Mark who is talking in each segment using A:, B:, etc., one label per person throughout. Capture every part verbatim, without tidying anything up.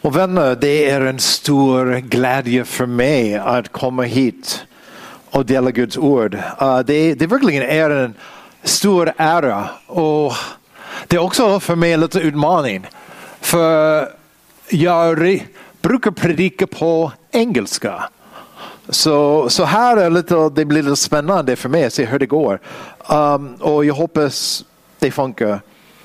A: Och vänner, det är en stor glädje för mig att komma hit och dela Guds ord. Uh, det, det verkligen är en stor ära, och det är också för mig lite utmaning. För jag re- brukar predika på engelska. Så, så här är lite, det blir lite spännande för mig att se hur det går. Um, och jag hoppas det funkar.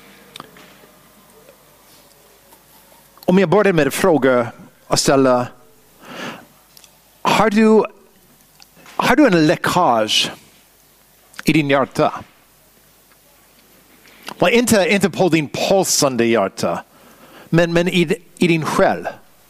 A: Om jag börjar med en fråga att ställa. Har du, har du en läckage i din hjärta? Och inte, inte på din pulsande hjärta. Men, men i, i din själ.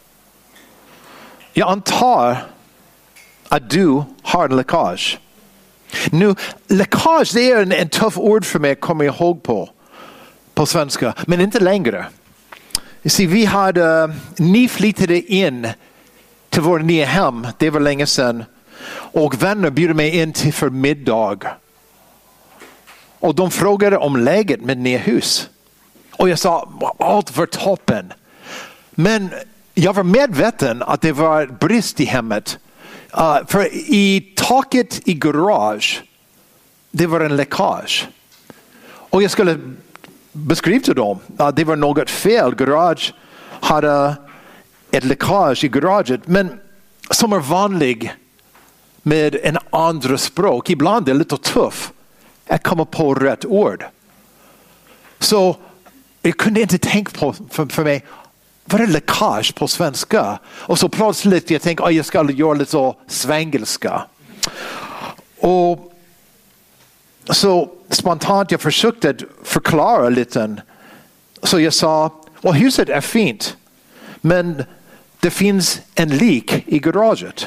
A: Jag antar att du har en läckage. Nu, läckage, det är en, en tuff ord för mig att komma ihåg på. På svenska. Men inte längre. See, vi hade, ni flyttade in till vår nya hem. Det var länge sedan. Och vänner bjöd mig in till för middag. Och de frågade om läget med nya hus. Och jag sa, allt var toppen. Men jag var medveten att det var brist i hemmet. Uh, för i taket i garage, det var en läckage. Och jag skulle beskriva till dem att det var något fel. Garage hade ett läckage i garaget. Men som är vanlig med en andra språk. Ibland är det lite tuff att komma på rätt ord. Så jag kunde inte tänka på för, för mig. Vad är läckage på svenska? Och så plötsligt jag tänkte att jag ska göra lite så svengelska. Och så spontant jag försökte förklara lite. Så jag sa, och huset är fint. Men det finns en lik i garaget.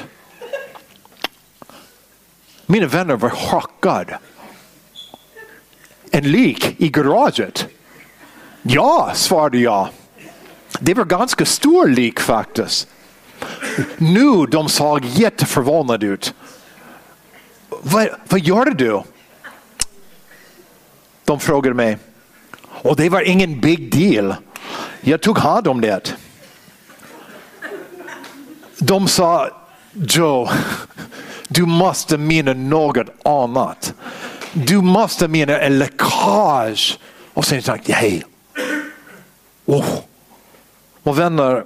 A: Mina vänner var chockade. En lik i garaget? Ja, svarade jag. Det var ganska stor lik faktiskt. Nu de såg jätteförvånade ut. Vad, vad gör du? De frågade mig. Och det var ingen big deal. Jag tog hand om det. De sa, Joe, du måste mena något annat. Du måste mena en läckage. Och sen tänkte jag, hej. Oh. Och vänner,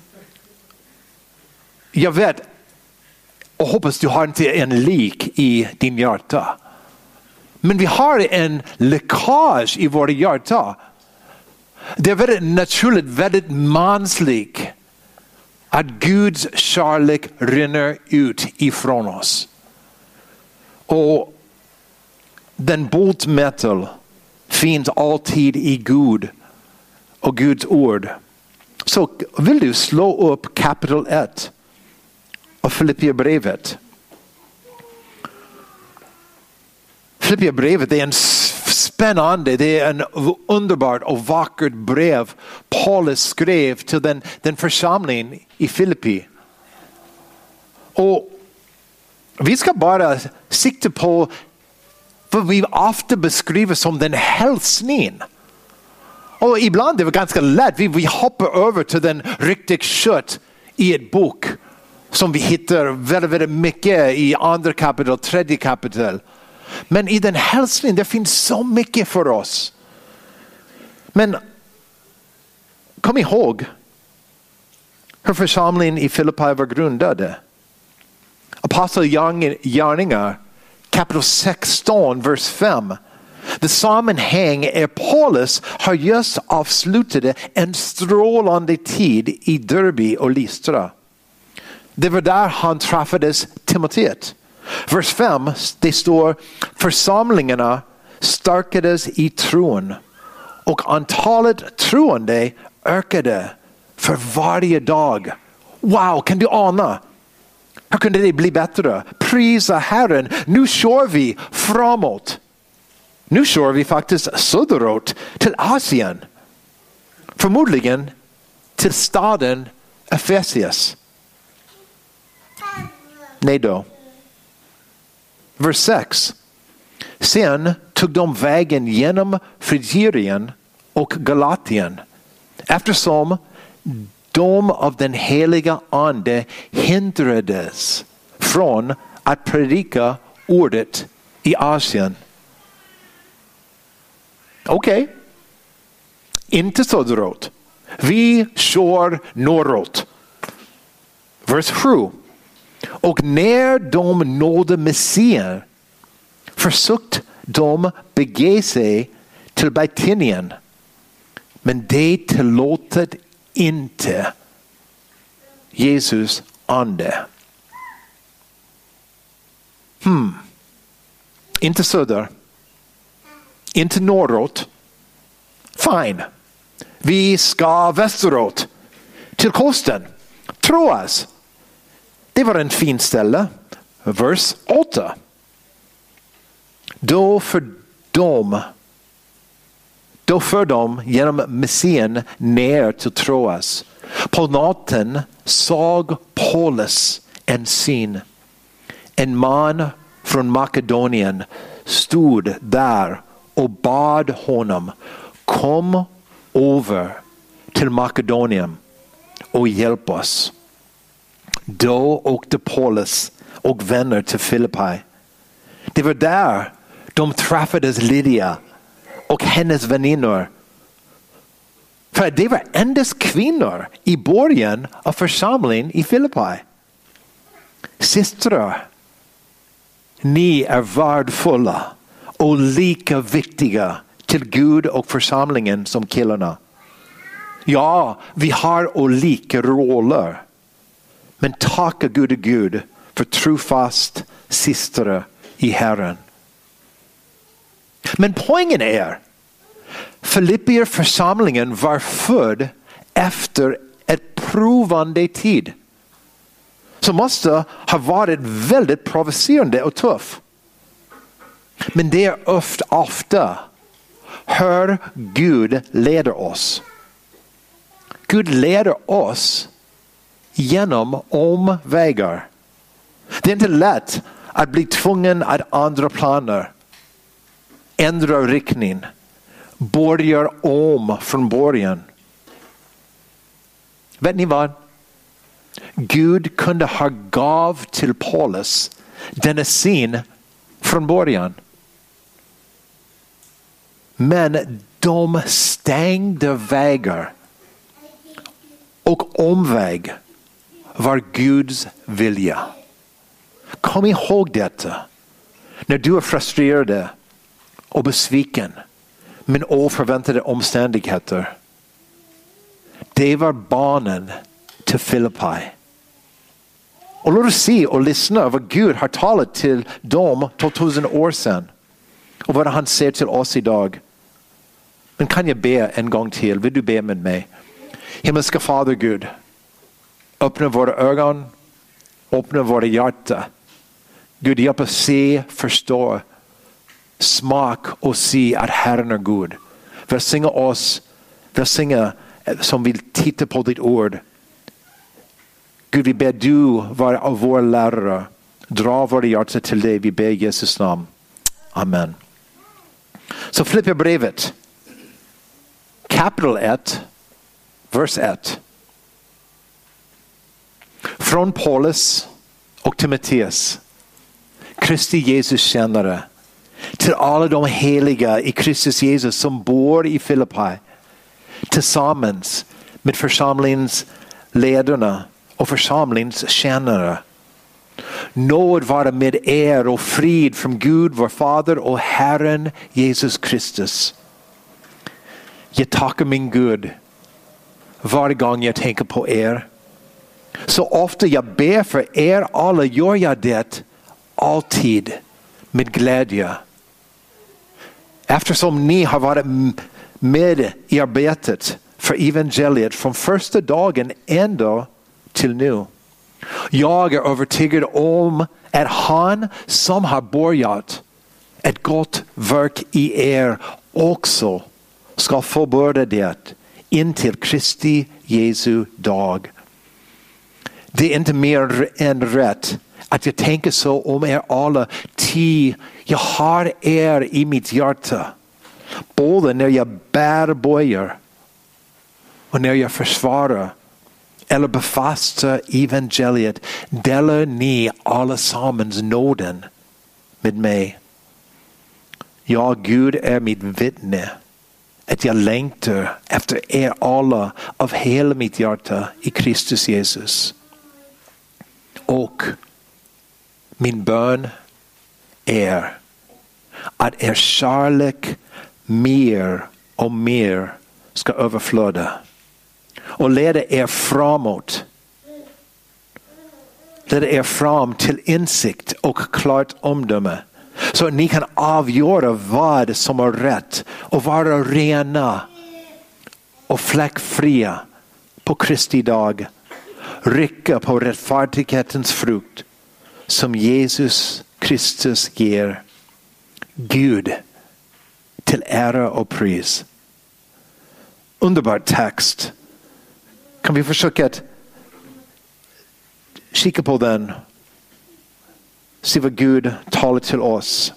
A: jag vet och hoppas du har inte en lik i din hjärta. Men vi har en läckage i våra hjärta. Det är väldigt naturligt, väldigt mansligt att Guds kärlek rinner ut ifrån oss. Och den botemedel finns alltid i Gud och Guds ord. Så vill du slå upp kapitel ett av Filipperbrevet. Filipperbrevet är en spännande, det är en underbart och vackert brev Paulus skrev till den, den församlingen i Filippi. Och vi ska bara sikta på vad vi ofta beskriver som den hälsningen. Och ibland är det ganska lätt. Vi, vi hoppar över till den riktigt kött i ett bok. Som vi hittar väldigt, väldigt mycket i andra kapitel, tredje kapitel. Men i den hälsningen det finns så mycket för oss. Men kom ihåg hur församlingen i Filippi var grundade. Apostlagärningar kapitel sexton, vers fem. Det sammanhang är Paulus har just avslutat en strålande tid i Derbe och Lystra. Det var där han träffades Timoteus. Vers fem, det står församlingarna stärkades i tron och antalet troende ökade för varje dag. Wow, kan du ana? Hur kunde det bli bättre? Prisa Herren, nu kör vi framåt. Nu kör vi faktiskt söderut till Asien. Förmodligen till staden Efesius. Nej då. Vers sex. Sen tog de vägen genom Frigien och Galatien. Eftersom de av den heliga ande hindrades från att predika ordet i Asien. Okej. Okay. Inte söderut. Vi kör norrut. Vers sju. Och när de nådde Messian försökte de bege sig till Bethanien. Men det tillåtet inte Jesus ande. Hmm. Inte söder. Inte norrut. Fine. Vi ska västerut. Till kusten. Troas. Det var en fin ställe. Vers åtta. Då för dem Då för de genom Messian ner till Troas. På natten såg Paulus en syn. En man från Makedonien stod där och bad honom kom över till Makedonien och hjälp oss. Då åkte Paulus och vänner till Filippi. Det var där de träffades Lydia och hennes väninnor. För det var endast kvinnor i början av församlingen i Filippi. Systrar, ni är värdefulla och lika viktiga till Gud och församlingen som killarna. Ja, vi har olika roller. Men tacka Gud och Gud för trofast systrar i Herren. Men poängen är, Filippier församlingen var född efter ett provande tid. Som måste ha varit väldigt provocerande och tuff. Men det är ofta, ofta hur Gud leder oss. Gud leder oss genom omvägar. Det är inte lätt att bli tvungen att ändra planer. Ändra riktning. Börjar om från början. Vet ni vad? Gud kunde ha gav till Paulus denna syn från början. Men de stängde vägar. Och omväg var Guds vilja. Kom ihåg detta. När du är frustrerad och besviken men oförväntade omständigheter. Det var barnen till Filippi. Och låt oss se och lyssna vad Gud har talat till dem tvåtusen år sedan. Och vad han säger till oss idag. Men kan jag be en gång till? Vill du be med mig? Himmelska Fader Gud. Öppna våra ögon. Öppna våra hjärta. Gud, hjälp oss se, förstå, smak och se att Herren är god. Välsigna oss, välsigna som vill titta på ditt ord. Gud, vi ber du vara av vår lärare. Dra våra hjärta till dig, vi ber i Jesus namn. Amen. Så Filipperbrevet. Kapitel ett, vers ett. Från Paulus och Timoteus, Kristi Jesus tjänare, till alla de heliga i Kristus Jesus som bor i Filippi, tillsammans med församlingens ledarna och församlingens tjänare. Nåd vara med er och frid från Gud vår Fader och Herren Jesus Kristus. Jag tackar min Gud varje gång jag tänker på er. Så ofta jag ber för er alla gör jag det alltid med glädje. Eftersom ni har varit med i arbetet för evangeliet från första dagen ända till nu. Jag är övertygad om att han som har börjat ett gott verk i er också ska fullborda det in till Kristi Jesu dag. Det är inte mer än rätt att jag tänker så om er alla. Ty jag har er i mitt hjärta. Både när jag bär böjer och när jag försvarar eller befasta evangeliet delar ni allesammans nåden med mig. Ja, Gud är mitt vittne att jag längtar efter er alla av hela mitt hjärta i Kristus Jesus. Och min bön är att er kärlek mer och mer ska överflöda och leda er framåt. Leda er fram till insikt och klart omdöme. Så att ni kan avgöra vad som är rätt och vara rena och fläckfria på Kristi dag. Rycka på rättfärdighetens frukt som Jesus Kristus ger. Gud till ära och pris. Underbar text. Kan vi försöka att kika på den? Se vad Gud talar till oss.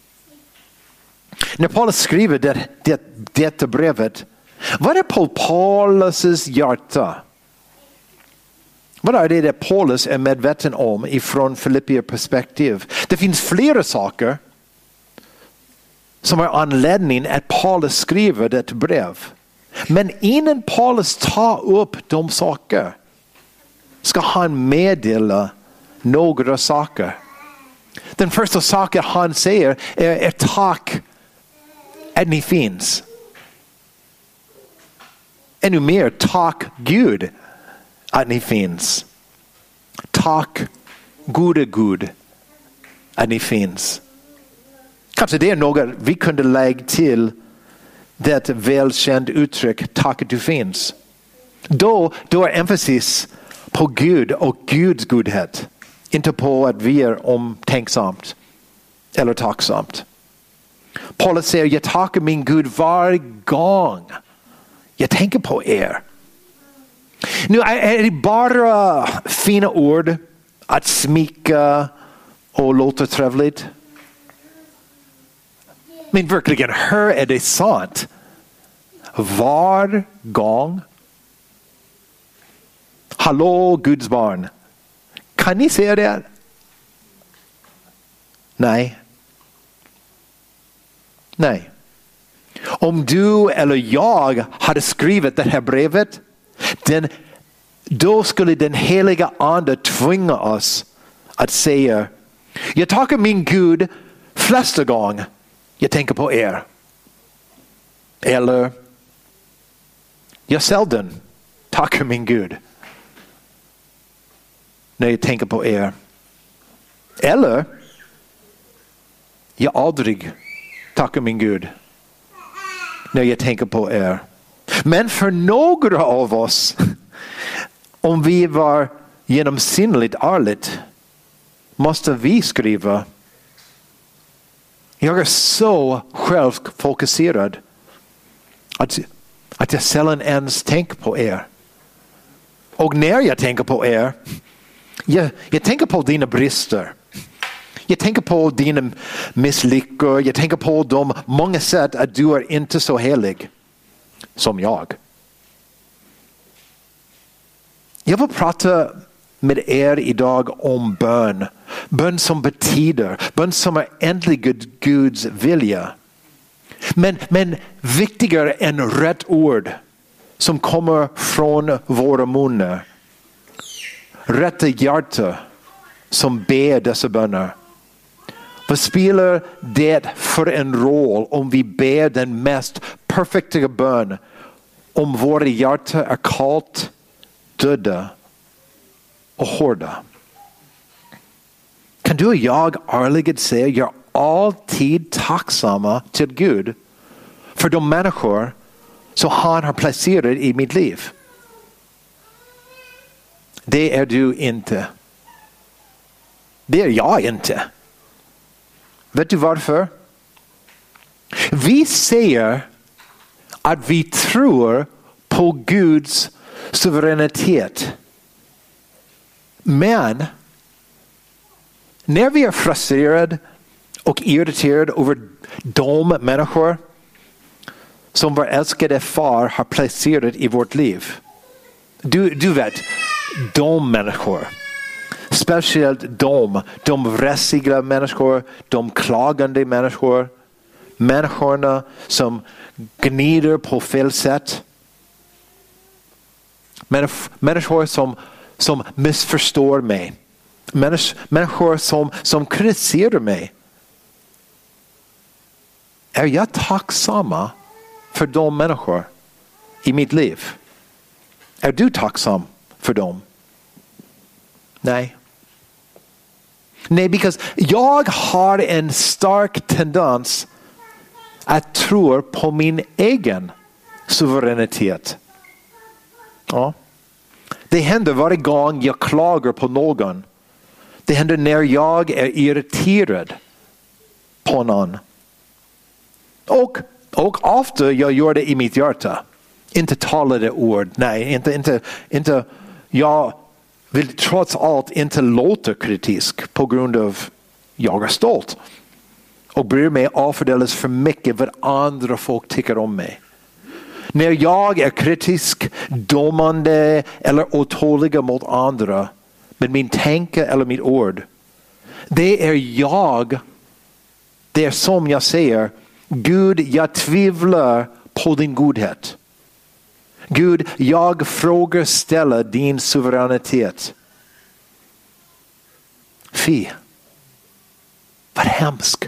A: När Paulus skriver det, det, detta brevet, vad är på Paulus hjärta? Vad är det det Paulus är medveten om ifrån Filippier perspektiv? Det finns flera saker som är anledning att Paulus skriver det brev. Men innan Paulus tar upp de saker ska han meddela några saker. Den första saken han säger är, är tack att ni finns. Ännu mer tack Gud att ni finns. Tack gode Gud att ni finns. Kanske det är något vi kunde lägga till det välkänd uttryck tack att du finns. Då, då är emphasis på Gud och Guds godhet. Inte på att vi är omtänksamt eller tacksamt. Paulus säger, jag tackar min Gud varje gång jag tänker på er. Nu är det bara fina ord att smika och låta trevligt. Men verkligen, hur är det sant? Var gång. Hallå Guds barn. Kan ni säga det? Nej. Nej. Om du eller jag hade skrivit det här brevet, den, då skulle den heliga ande tvinga oss att säga, jag tackar min Gud flesta gånger jag tänker på er. Eller, jag sällan tackar min Gud när jag tänker på er. Eller, jag aldrig tackar min Gud när jag tänker på er. Men för några av oss, om vi var genomsinnligt ärligt, måste vi skriva, jag är så självfokuserad att, att jag sällan ens tänker på er. Och när jag tänker på er, jag, jag tänker på dina brister. Jag tänker på dina misslyckor. Jag tänker på de många sätt att du är inte så helig som jag. Jag vill prata med er idag om bön. Bön som betyder, bön som är äntligen Guds vilja. Men, men viktigare än rätt ord som kommer från våra munnar. Rätta hjärta som ber dessa böner. Vad spelar det för en roll om vi ber den mest perfekta bön om våra hjärta är kallt, döda och hårda? Kan du och jag ärligt säga jag är alltid tacksamma till Gud för de människor som han har placerat i mitt liv? Det är du inte. Det är jag inte. Vet du varför? Vi säger att vi tror på Guds suveränitet. Men när vi är frustrerade och irriterade över de människor som vår älskade far har placerat i vårt liv. Du, du vet, de människor, speciellt de, de vrässiga människor, de klagande människor, människorna som gnider på fel sätt, människor som, som missförstår mig, människor som, som kritiserar mig. Är jag tacksamma för de människor i mitt liv? Är du tacksam för dem? Nej. Nej, because jag har en stark tendens att tro på min egen suveränitet. Ja. Det händer varje gång jag klagar på någon. Det händer när jag är irriterad på någon. Och, och ofta jag gör det i mitt hjärta. Inte talade ord. Nej, inte, inte, inte. Jag vill trots allt inte låta kritisk på grund av jag är stolt. Och bryr mig avfördelas för mycket vad andra folk tycker om mig. När jag är kritisk, domande eller otåliga mot andra med min tanke eller mitt ord. Det är jag. Det är som jag säger. Gud, jag tvivlar på din godhet. Gud, jag frågar ställa din suveränitet. Fy. Vad hemskt.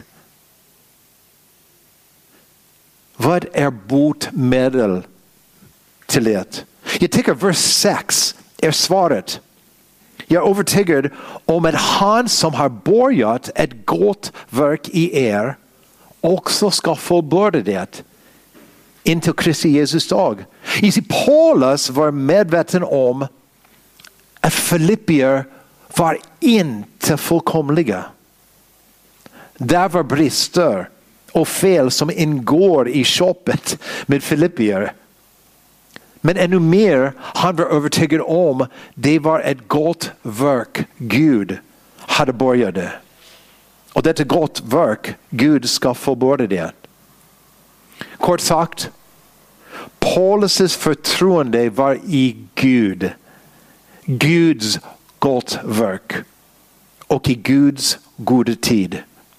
A: Vad är botemedel till det? Jag tycker vers sex är svaret. Jag är övertygad om att han som har börjat ett gott verk i er också ska fullborda det intill Kristi Jesus dag. Paulus var medveten om att Filippier var inte fullkomliga. Där var brister och fel som ingår i köpet med Filippier. Men ännu mer, han var övertygad om det var ett gott verk Gud hade börjat. Och detta gott verk, Gud ska fullborda det. Kort sagt, Paulus förtroende var i Gud. Guds gott verk. Och i Guds goda tid.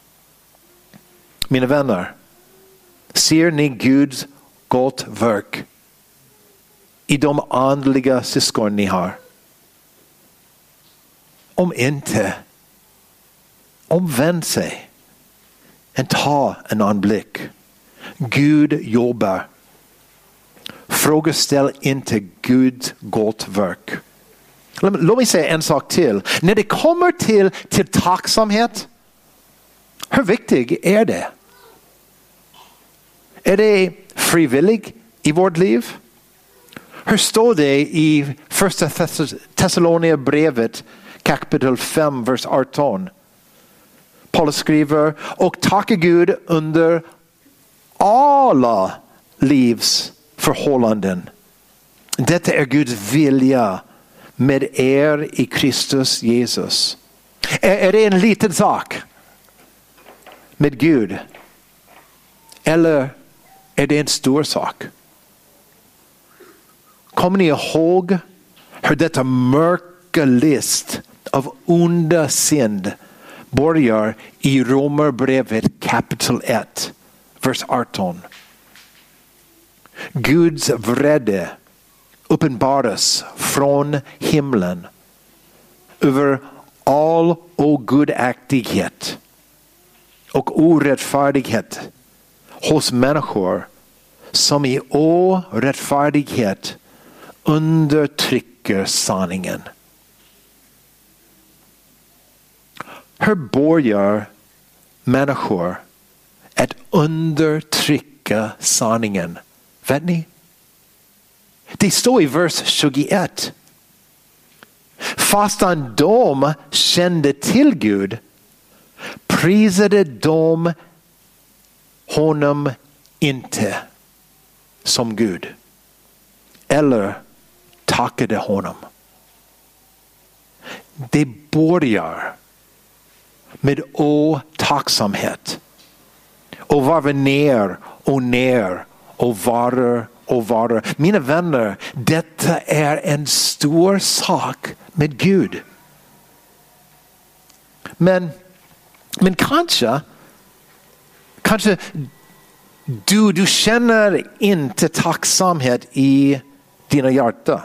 A: Mina vänner, ser ni Guds gott verk i de andliga syskon ni har? Om inte, omvänd sig och ta en anblick. Gud jobbar. Frågeställ inte Guds gott verk. Låt mig säga en sak till. När det kommer till, till tacksamhet, hur viktig är det? Är det frivillig i vårt liv? Hur står det i första Thessalonikerbrevet kapitel fem, vers arton? Paulus skriver, och tacka Gud under alla livs förhållanden. Detta är Guds vilja med er i Kristus Jesus. Är, är det en liten sak med Gud? Eller är det en stor sak? Kommer ni ihåg hur detta mörka list av onda synd börjar i Romarbrevet kapitel ett, vers arton? Guds vrede uppenbaras från himlen över all ogudaktighet och orättfärdighet hos människor som i orättfärdighet undertrycker sanningen. Hur börjar människor att undertrycka sanningen? Vet ni? Det står i vers tjugoett. Fastan de kände till Gud prisade de honom inte som Gud. Eller tackade honom. Det börjar med otacksamhet. Och varva ner och ner och vara och varor. Mina vänner, detta är en stor sak med Gud. Men, men kanske, kanske du, du känner inte tacksamhet i dina hjärta.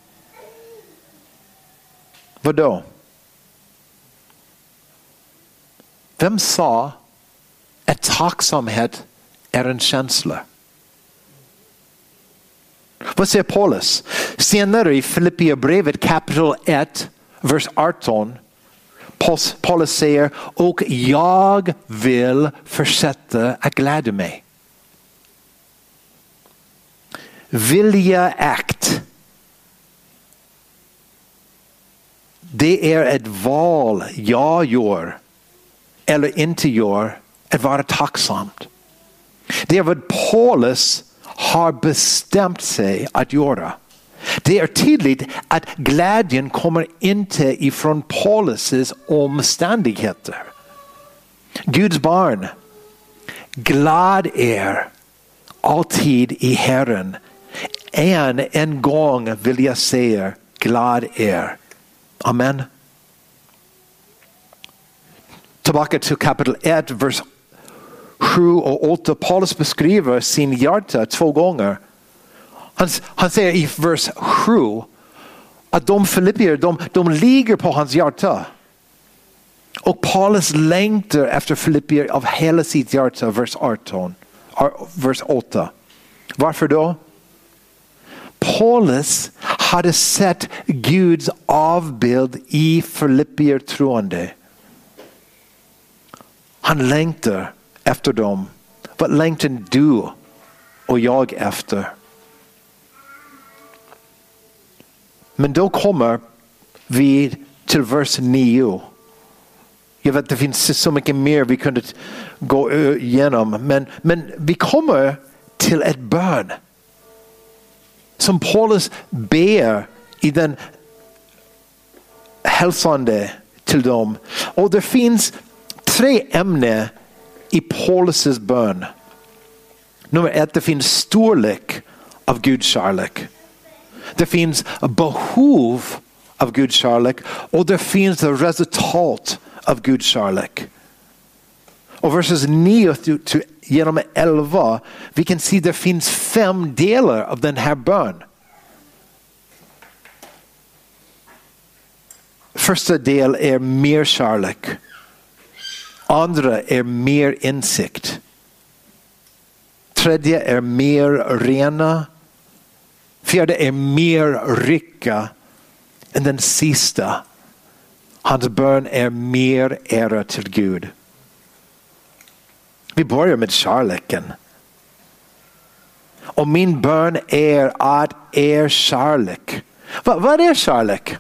A: Vadå? Vem sa att tacksamhet är en känsla? Vad säger Paulus? Senare i Filipperbrevet kapitel ett, vers arton. Paulus säger, och jag vill fortsätta att glädja mig. Vilja akt. Det är ett val jag gör eller inte gör att vara tacksamt. Det är vad Paulus har bestämt sig att göra. Det är tydligt att glädjen kommer inte ifrån Paulus omständigheter. Guds barn, glad är alltid i Herren. Än en gång vill jag säga, glad är. Amen. Tillbaka till kapitel ett, vers sju och åtta. Paulus beskriver sin hjärta två gånger. Han, han säger i vers sju att de Filippier, de, de ligger på hans hjärta. Och Paulus längtar efter Filippier av hela sitt hjärta, vers arton, vers åtta. Varför då? Paulus hade sett Guds avbild i Filippier troende. Han längtar efter dem. Vad längtar du och jag efter? Men då kommer vi till vers nio. Jag vet att det finns så mycket mer vi kunde gå igenom. Men, men vi kommer till ett bön. Som Paulus ber i den hälsande till dem. Och det finns tre ämnen i Paulus bön. Nummer ett, det finns storlek av Guds kärlek. Det finns behov av Guds kärlek. Och det finns resultat av Guds kärlek. Och verses nio till genom elva, vi kan se att det finns fem delar av den här bön. Första del är mer kärlek. Andra är mer insikt. Tredje är mer rena. Fjärde är mer rika. Och den sista, hans bön är mer ära till Gud. Vi börjar med kärleken. Och min bön är att er kärlek. Vad, vad är kärlek?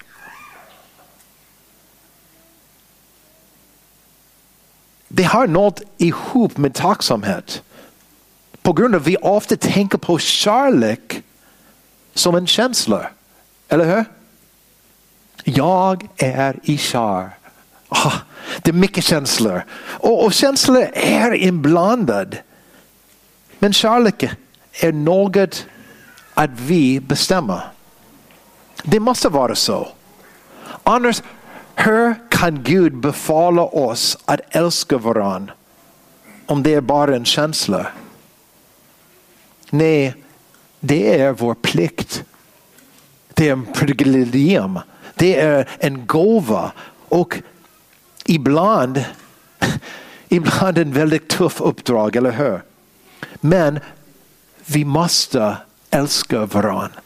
A: Det har något ihop med tacksamhet. På grund av att vi ofta tänker på kärlek som en känsla. Eller hur? Jag är i kär. Oh, det är mycket känslor. Och, och känslor är inblandade. Men kärlek är något att vi bestämmer. Det måste vara så. Annars, hur kan Gud befalla oss att älska varandra om det är bara en känsla? Nej, det är vår plikt. Det är en privilegium. Det är en gåva. Och ibland, ibland en väldigt tuff uppdrag, eller hur? Men vi måste älska varandra.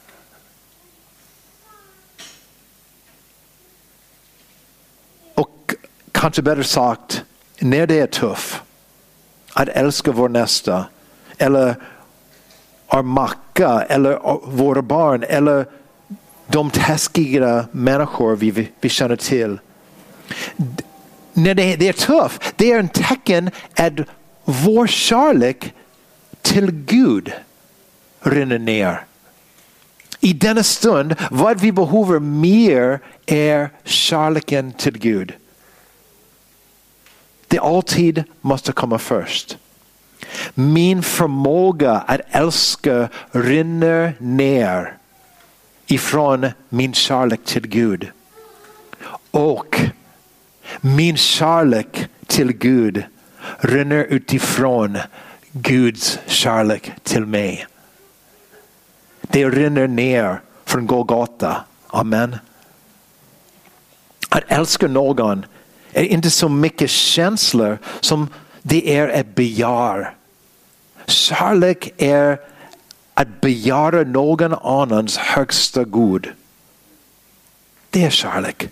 A: Och kanske bättre sagt, när det är tufft, att älska vår nästa, eller our macka, eller våra barn, eller de taskiga människor vi, vi, vi känner till. D- när det, det är tufft, det är en tecken att vår kärlek till Gud rinner ner. I denna stund, vad vi behöver mer är kärleken till Gud. Det alltid måste komma först. Min förmåga att älska rinner ner ifrån min kärlek till Gud. Och min kärlek till Gud rinner utifrån Guds kärlek till mig. Det rinner ner från Golgata. Amen. Att älska någon är inte så mycket känslor som det är ett begär. Kärlek är att begära någon annans högsta god. Det är kärlek.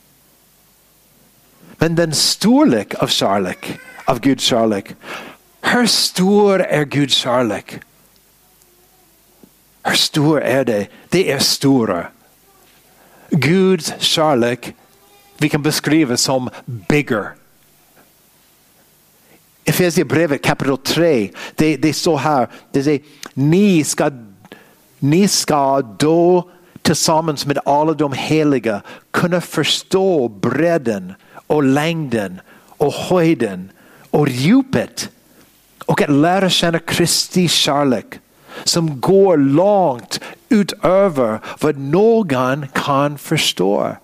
A: Men den storlek av kärlek, av Guds kärlek. Hur stor är Guds kärlek? Hur stor är det? Det är stora. Guds kärlek vi kan beskriva som bigger. Efesierbrevet kapitel tre, det, det står här, det säger, ni ska, ni ska då tillsammans med alla de heliga kunna förstå bredden och längden och höjden och djupet och att lära känna Kristi kärlek som går långt utöver vad någon kan förstå.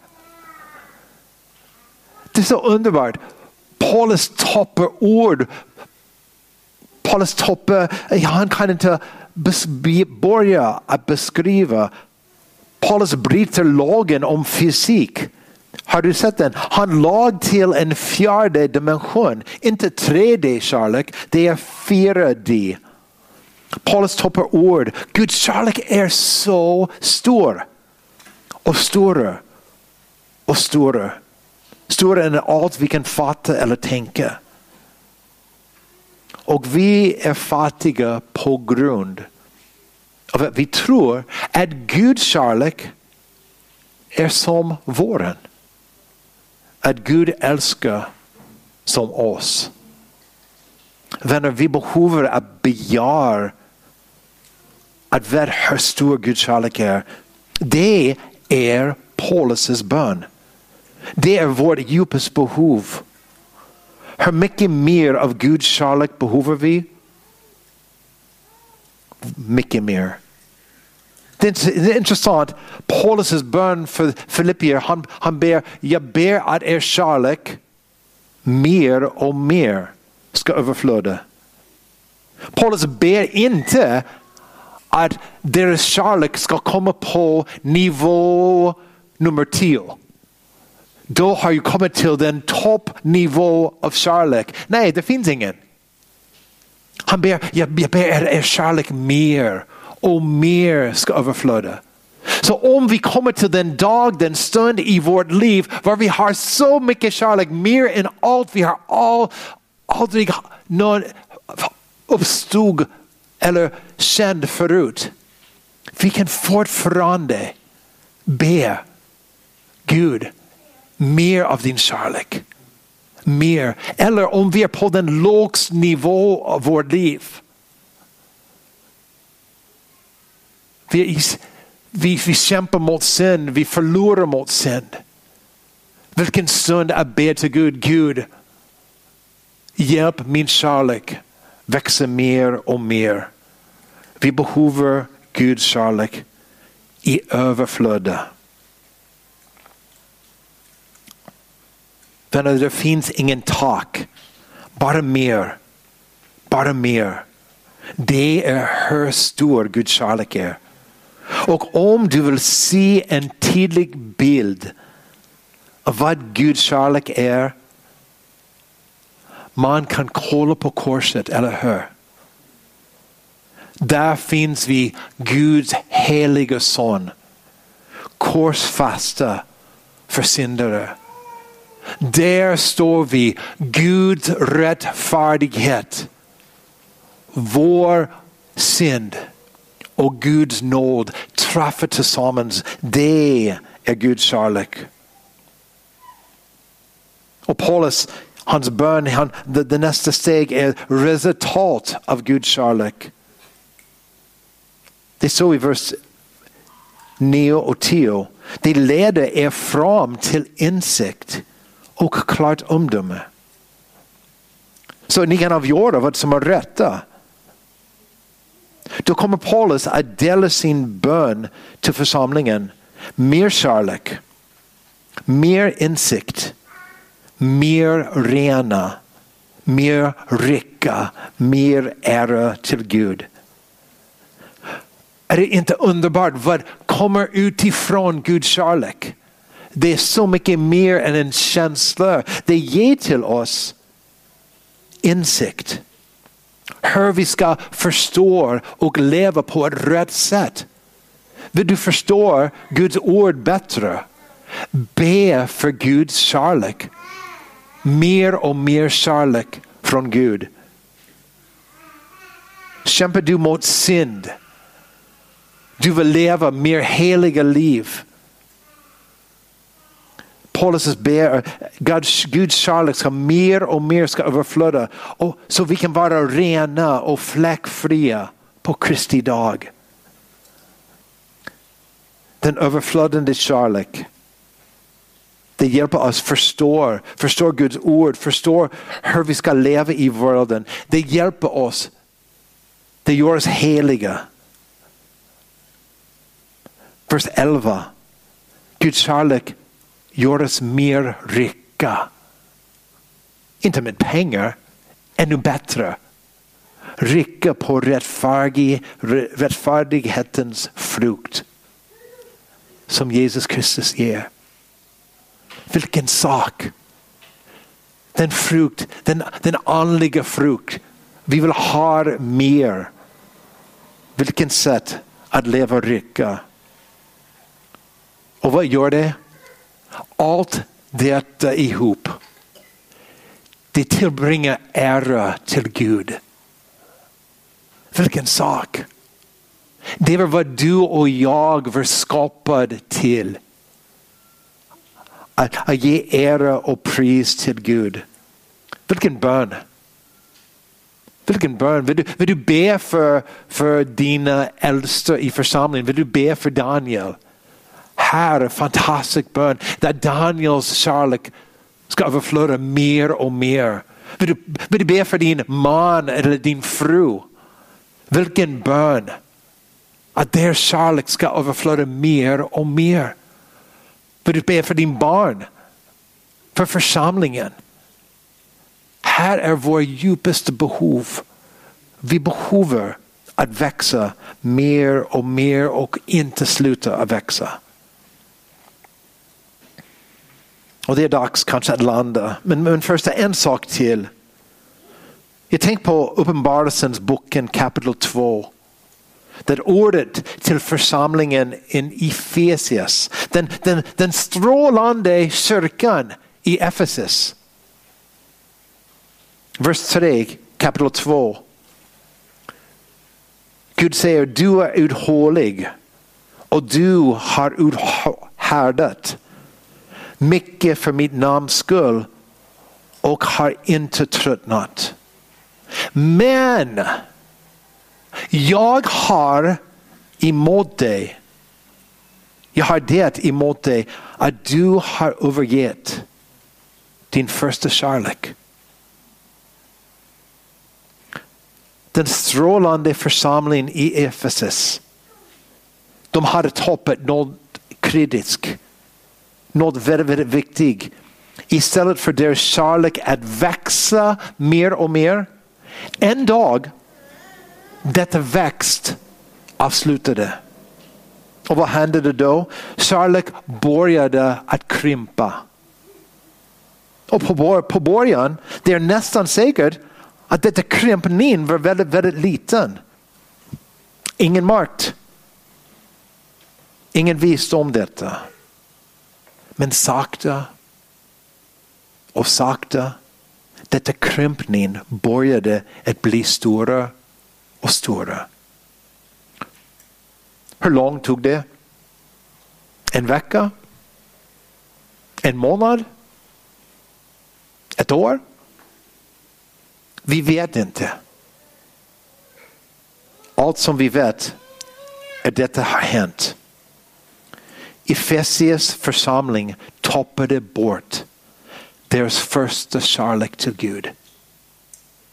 A: Det är så underbart. Paulus toppar ord. Paulus toppar, han kan inte börja att beskriva. Paulus bryter lagen om fysik. Har du sett den? Han lag till en fjärde dimension. Inte tre D-kärlek, det är fyra D. Paulus toppar ord. Guds kärlek är så stor. Och större. Och större. Större än allt vi kan fatta eller tänka. Och vi är fattiga på grund av att vi tror att Guds kärlek är som våren. Att Gud älskar som oss. Vänner, vi behöver att begära att veta hur stor Guds kärlek är. Det är Paulus bön. Det är vårt djupaste behov. Hur mycket mer av Guds kärlek behöver vi? Mycket mer. Det är intressant. Paulus bön för Filippier, han, han ber, jag ber att er kärlek mer och mer ska överflöda. Paulus ber inte att deras kärlek ska komma på nivå nummer tio. Då har jag kommit till den toppnivå av kärlek. Nej, det finns ingen. Han ber, jag, jag ber er, er kärlek mer och mer ska överflöda. Så om vi kommer till den dag, den stund i vårt liv var vi har så mycket kärlek, mer än allt vi har all, aldrig någon uppstod eller känd förut. Vi kan fortfarande be Gud mer av din kärlek. Mer. Eller om vi är på den lågsta nivå av vårt liv. Vi, vi, vi kämpar mot synd. Vi förlorar mot synd. Vilken stund att be till Gud. Gud, hjälp min kärlek växa mer och mer. Vi behöver Guds kärlek i överflöd. Vänner, det finns ingen tak. Bara mer. Bara mer. Det är hur stor Guds kärlek är. Och om du vill se en tydlig bild av vad Guds kärlek är, man kan kolla på korset, eller hur? Där finns vi Guds heliga son. Korsfästa för syndare. Där står vi Guds rättfärdighet. Vår synd och Guds nåd träffar tillsammans. Det är Guds kärlek. Och Paulus, hans bön, han, det, det nästa steg är resultat av Guds kärlek. Det är så i vers nio och tio. Det leder er fram till insikt och klart omdöme. Så ni kan avgöra vad som är rätta. Då kommer Paulus att dela sin bön till församlingen. Mer kärlek, mer insikt, mer rena, mer rika, mer ära till Gud. Är det inte underbart vad kommer utifrån Guds kärlek? Det är så mycket mer än en känsla. Det ger till oss insikt. Hur vi ska förstå och leva på ett rätt sätt. Vill du förstå Guds ord bättre? Be för Guds kärlek. Mer och mer kärlek från Gud. Kämpar du mot synd? Du vill leva mer heliga liv. Paulus ber Guds, Guds kärlek ska mer och mer ska överflöda. Och så vi kan vara rena och fläckfria på Kristi dag. Den överflödande kärlek. Det hjälper oss förstå, förstå Guds ord, förstå hur vi ska leva i världen. Det hjälper oss. Det gör oss heliga. Vers elva. Guds kärlek gör oss mer rika. Inte med pengar, ännu bättre. Rika på rättfärdig, rättfärdighetens frukt. Som Jesus Kristus ger. Vilken sak. Den frukt, den, den andliga frukt. Vi vill ha mer. Vilken sätt att leva rika. Och vad gör det? Allt detta ihop. Det tillbringar ära till Gud. Vilken sak. Det var vad du och jag var skapad till. Att, att ge ära och pris till Gud. Vilken bön. Vilken bön. Vill du, vill du be för, för dina äldsta i församlingen? Vill du be för Daniel? Här är fantastisk bön. Där Daniels kärlek ska överflöda mer och mer. Vill du, vill du be för din man eller din fru? Vilken bön. Att deras kärlek ska överflöda mer och mer. Vill du be för din barn? För församlingen? Här är vår djupaste behov. Vi behöver att växa mer och mer och inte sluta att växa. Och det är dags kanske att landa. Men, men först en sak till. Jag tänker på Uppenbarelsens boken kapitel två. Det ordet till församlingen i Efesias. Den, den, den strålande kyrkan i Efesus. Vers tre, kapitel två. Gud säger, du är uthållig och du har uthärdat mycket för mitt namns skull och har inte tröttnat. Men jag har emot dig, jag har det emot dig att du har övergett din första kärlek. Den strålande församlingen i Efesus. De hade toppat något kritiskt. Något väldigt, väldigt viktigt. Istället för deras kärlek att växa mer och mer. En dag. Detta växt avslutade. Och vad hände då? Kärlek började att krympa. Och på, på början. Det är nästan säkert. Att detta krympning var väldigt, väldigt liten. Ingen makt. Ingen visste om detta. Men sakta och sakta. Detta krympning började att bli större och större. Hur långt tog det? En vecka? En månad? Ett år? Vi vet inte. Allt som vi vet är att detta har hänt. Efesias församling toppade bort deras första kärlek till Gud.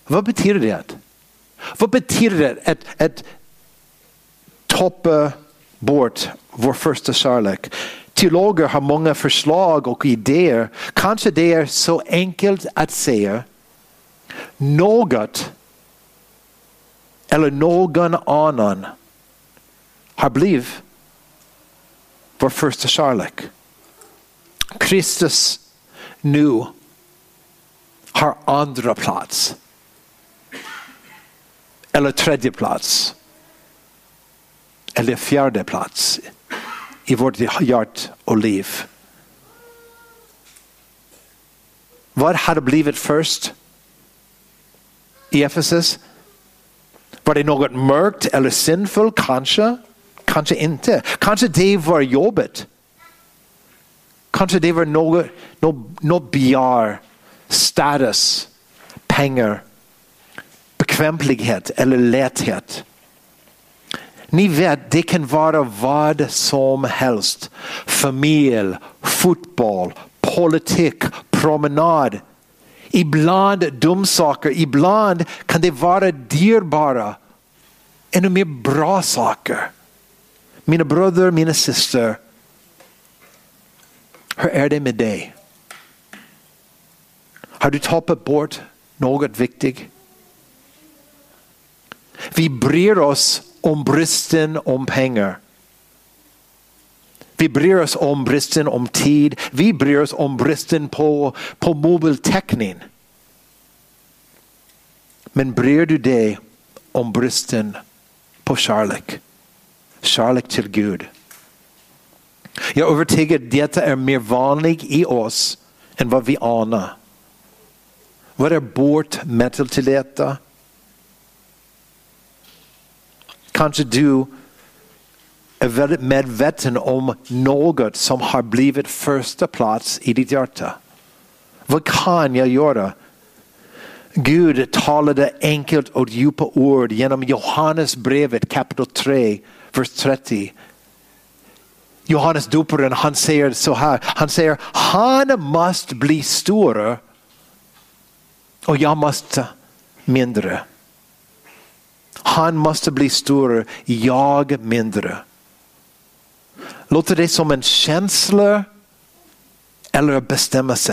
A: Vad betyder det? Vad betyder det att, att toppa bort vår första kärlek? Teologer har många förslag och idéer. Kanske det är så enkelt att säga något eller någon annan har blivit vår första kärlek. Kristus nu har andra plats. Eller tredje plats. Eller fjärde plats i vårt hjärta och liv. Vad hade blivit först i Efesus? Var det något mörkt eller sinfullt? Kanske. Kanske inte. Kanske det var jobbet. Kanske det var något, något, något begär, status, pengar, bekvämlighet eller lätthet. Ni vet, det kan vara vad som helst. Familj, fotboll, politik, promenad. Ibland dumsaker, ibland kan det vara dyrbara, ännu mer bra saker. Mina bröder, mina systrar, hur är det med dig? Har du tappat bort något viktigt? Vi bryr oss om bristen om pengar. Vi bryr oss om bristen om tid. Vi bryr oss om bristen på, på mobiltäckning. Men bryr du dig om bristen på kärlek? Kärlek till Gud. Jag är övertygad att detta är mer vanligt i oss än vad vi anar. Vad är bortmättel till detta? Kanske du är väldigt medveten om något som har blivit första plats i ditt hjärta. Vad kan jag göra? Gud talade enkelt och djupa ord genom Johannes brevet kapitel tre, vers trettio. Johannes doparen, han säger så här. Han säger, han måste bli större och jag måste mindre. Han måste bli större, jag mindre. Låter det som en känsla eller en bestämmelse?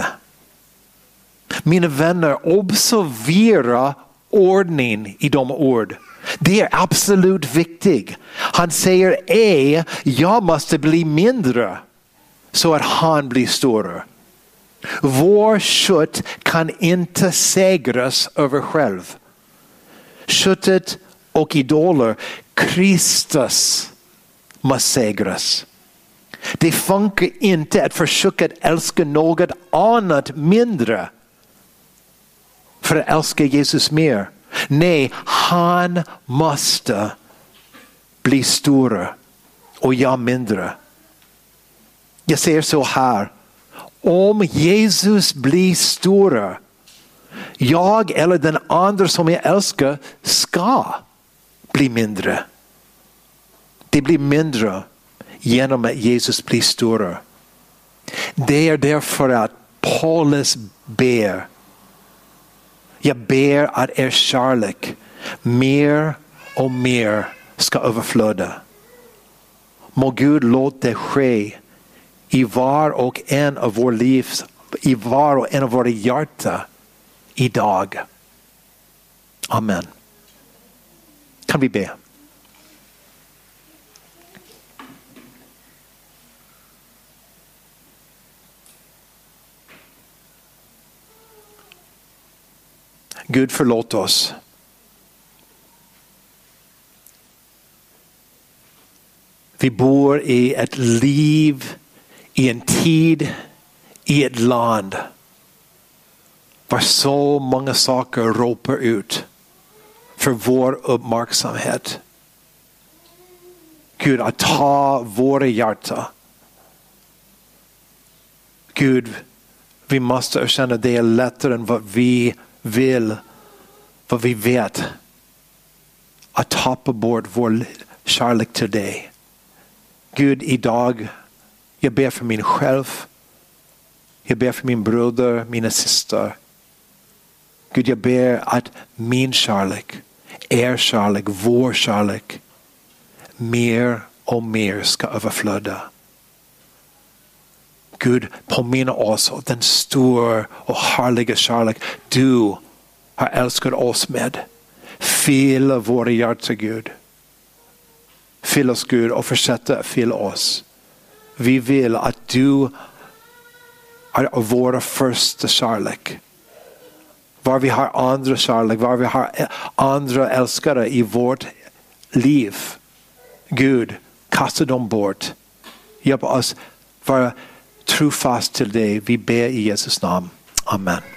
A: Mina vänner, observera ordning i de ord. Det är absolut viktigt. Han säger, ej, jag måste bli mindre så att han blir större. Vår kött kan inte segras över själv. Köttet och idoler, Kristus måste segras. Det funkar inte att försöka att älska något annat mindre för att älska Jesus mer. Nej, han måste bli större och jag mindre. Jag säger så här. Om Jesus blir större, jag eller den andra som jag älskar ska bli mindre. Det blir mindre genom att Jesus blir större. Det är därför att Paulus ber. Jag ber att er kärlek mer och mer ska överflöda. Må Gud låta det ske i var och en av våra liv, i var och en av våra hjärtan idag. Amen. Kan vi be? Gud, förlåt oss. Vi bor i ett liv, i en tid, i ett land var så många saker ropar ut för vår uppmärksamhet. Gud, att ta våra hjärtan. Gud, vi måste erkänna att det är lättare än vad vi vill, vad vi vet, att tappa bort vår kärlek till dig. Gud, idag jag ber för min själv, jag ber för min broder, mina systrar. Gud, jag ber att min kärlek, er kärlek, vår kärlek mer och mer ska överflöda. Gud, påminna oss om den stora och härliga kärlek du har älskat oss med. Fyll våra hjärtan, Gud. Fyll oss, Gud, och fortsätta fylla oss. Vi vill att du är vår första kärlek. Var vi har andra kärlek, var vi har andra älskare i vårt liv. Gud, kasta dem bort. Hjälp oss vara trofast till dig. Vi ber i Jesus namn. Amen.